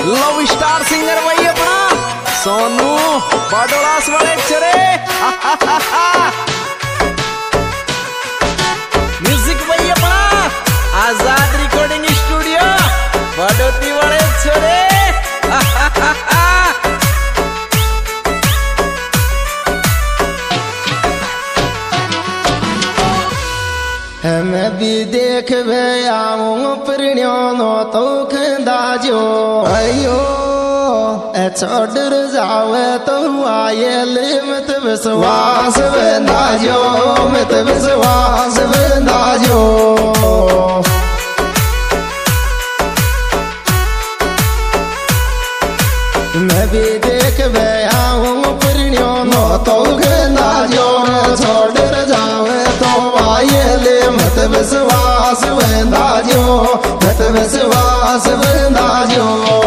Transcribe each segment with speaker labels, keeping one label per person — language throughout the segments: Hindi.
Speaker 1: लव स्टार सिंगर भाई अपना सोनू बाडोलास वाले चरे म्यूजिक भाई अपना आजाद रिकॉर्डिंग स्टूडियो बाडोती वाले चरे
Speaker 2: मैं भी देख वे आऊं प्रणियो नो तो खंदाजो अयो छोड़ जावे तो आयल मत विश्वास बंदाजो मत विश्वास बंदाजो मैं भी देख वे आऊं प्रणियो नो तो खंदाजो छोड़ जावे तो आयल मत विश्वास बंदाजो मत विश्वास बंदाजो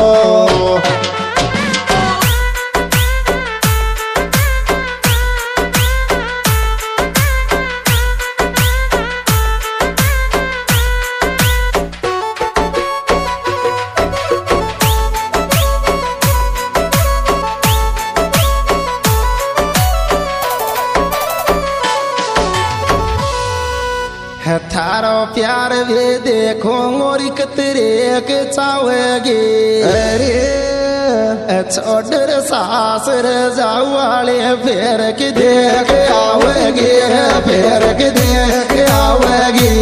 Speaker 2: थारो प्यार वे देखो मोरी कतरे के चावेगी अरे छोड़ सासर जाऊ वाले फेर के देख आवेगी फेर के देख आवेगी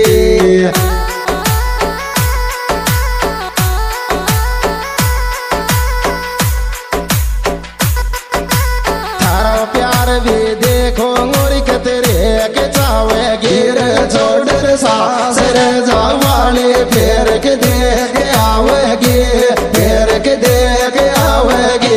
Speaker 2: थारो प्यार वे देखो मोरी कतरे के चावेगी छोड़ सासर जाऊ वाले फेर के देख आवेगी फेर के देख आवेगी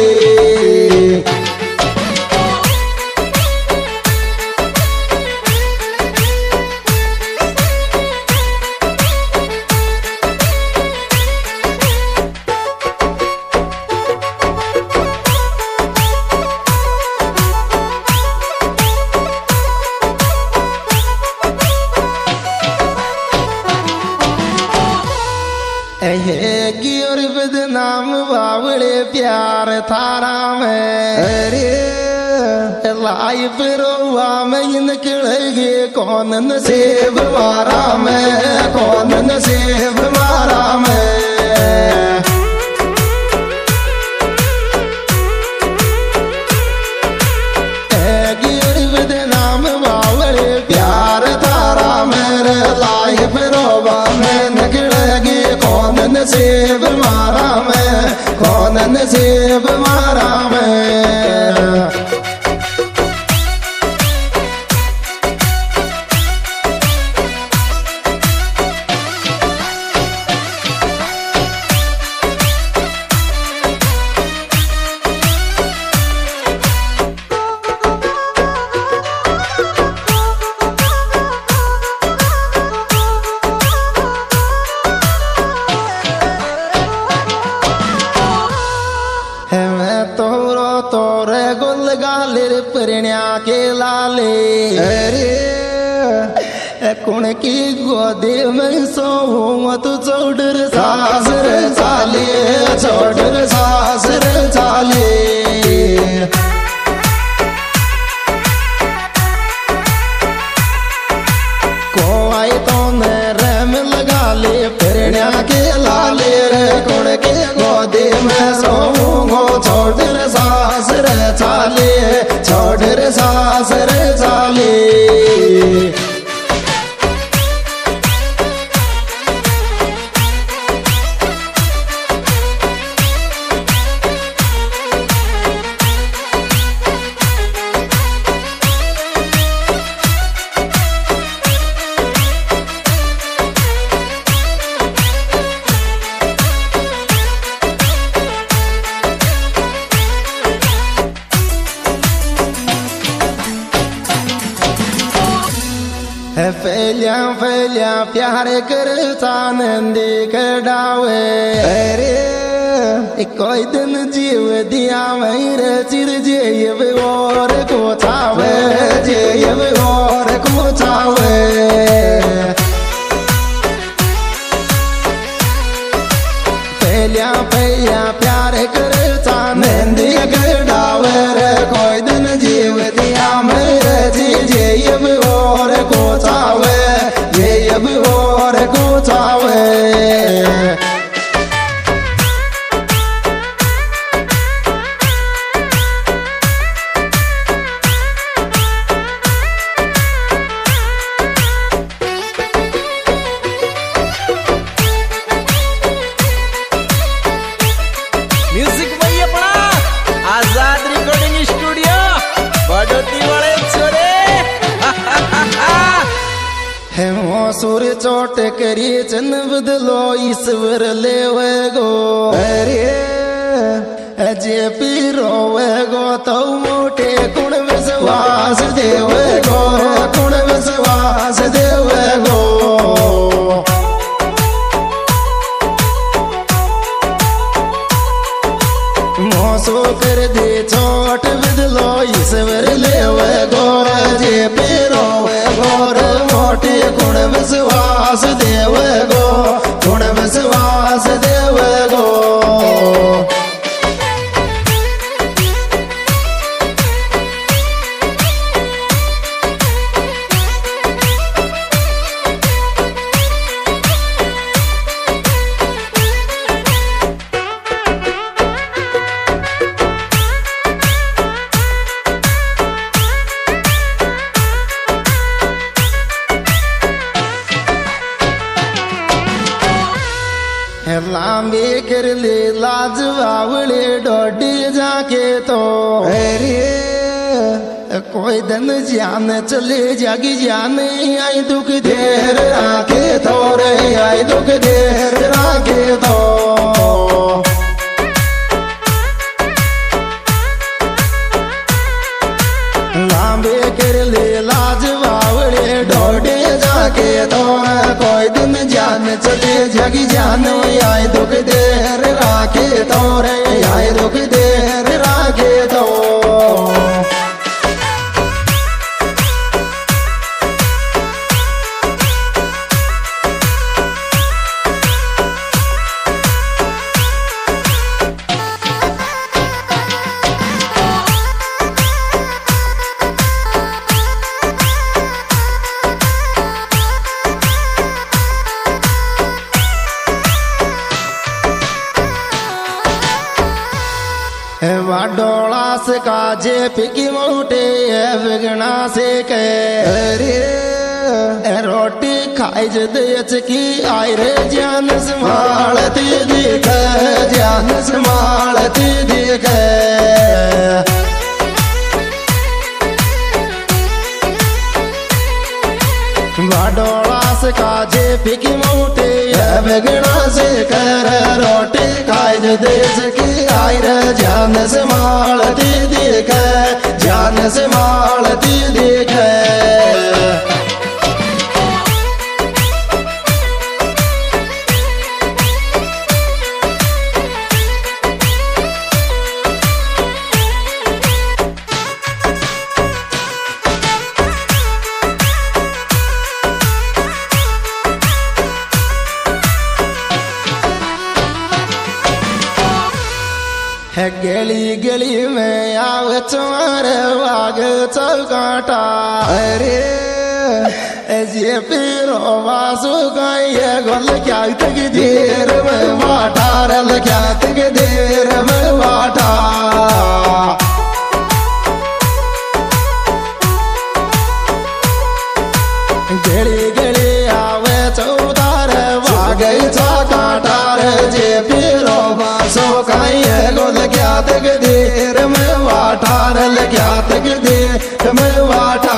Speaker 2: गिर बदनाम बावड़े प्यार थारा में अरे लाई फिरोवा में निकलेगी कौन नसीब मारा में कौन नसीब मारा में गिर बदनाम बावड़े प्यार थारा मेरे लाई फिरोवा में निकलेगी कौन नसीब मारा मैं कौन नसीब मारा मैं तोरे गुल गालिर परिण्या के लाले अरे कुण की गोदे में सोऊं तू छोड़ सासर चाले छोड़ सासर चाले को आई तो रम लगा ले परिण्या के लाले रे कुण के गोदे में सोऊं छोड़ सासर चाले छोड़ सासर चाले फैलिया फैलिया प्यार करता नंदी कडावे अरे कोई दिन जीव दिया मेरे चिर जेब और को चावे जेब और को चावे मेल्या पैया प्यार करता मेहंदी गड़ावे रे कोई दिन जीव दिया मेरे जी जे अब और को चावे जे अब और को चावे
Speaker 1: म्युझिक भाई अपना आजाद रिकॉर्डिंग स्टूडियो बड़ोती वाले छोरे
Speaker 2: हेमो सुर चोट करी चन बदलो ईश्वर लेवे गो अरे अजे पीरोवे गो तो मोटे कुण विश्वास देवे गो कुण विश्वास देवे गो मोसो कर दे चोट बदलो ईश्वर लेवे गो जे पीरोवे गोर मोटे गुण विश्वास देवे गो गुण विश्वास देवे गो लांबी कर ले लाज बावड़े डोडी जाके तो अरे कोई दिन जान चले जागी जाने आई दुख देर राखे तो रे आई दुख देर राखे तो लांबे कर ले लाज बावड़े डोडे जाके तो कोई दिन जान चले जगी जाने आए दुख देर राखे तो रे आए दुख देर राखे तो वाडोला से काजे पिकी मोटे बिगना से करे रोटी खाई जद की आई रे जान संभालती दिख जान संभालती दिख वाडोला से काजे पिकी मोटे बिगना से कर रोटी खाई देश की आई रे जान संभालती देख जान संभालती देख गली गली में आवे तुम्हारे वाग चौकाटा अरे जे पीरो वासु गाये गोल क्या तक देर में वाटा रल क्या तक देर में वाटा गली गली आवे चौदार वाग चौकाटा जे पीरो वासु गाये गोल क्या तक देर में वाटा रल क्या तक देर में वाटा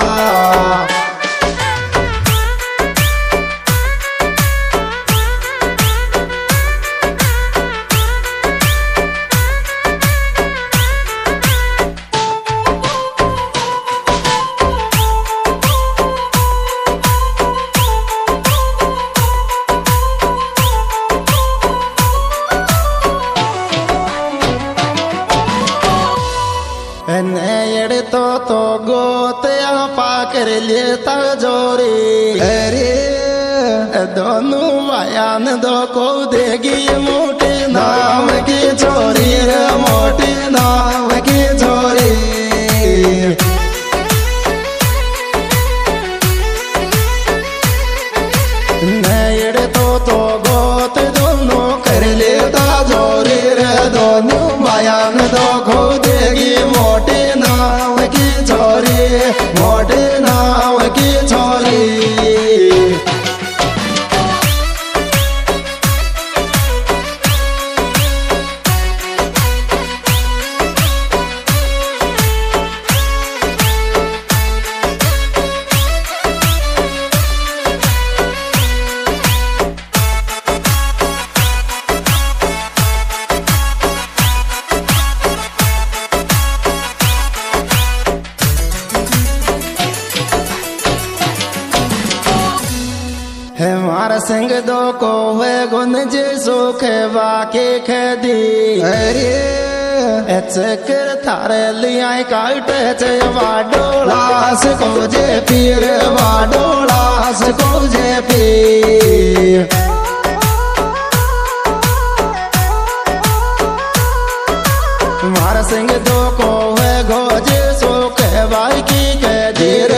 Speaker 2: तो गोतया पाकर लेता जोरी अरे दोनों बयान दो को देगी मोटे सिंह दो को है गुंज सुख वाके खदी अरे चक्र थारे लिया काट वाडोलास को जे पीर वाडोलास को जे पीर मार सिंह दो को है घोर